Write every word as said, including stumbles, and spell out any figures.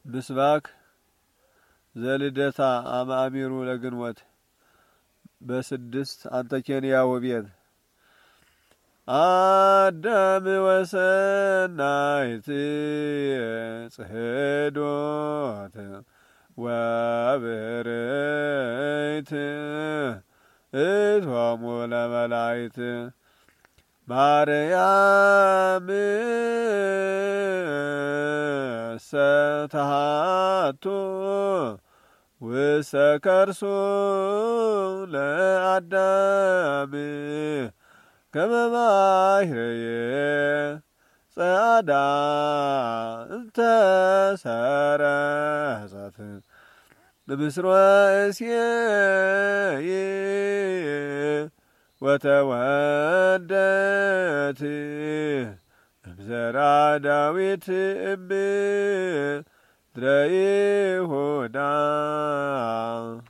ምስባክ ዘልደታ አማሚሩ ለግንወት በስድስት አንተኬንያ ውቤት አዳም ወሰናይት ጽሕዶት ወብርይት እቶሙ ለመላይት ማርያም ሰተሃቱ ውስተ ከርሱ ለአዳም ከመ ባሕርየ ጸዓዳ እንተ ሰረጸት በምስሮ እሴይ ወተወልደት እምዘራ ዳዊት እምድረ ይሁዳ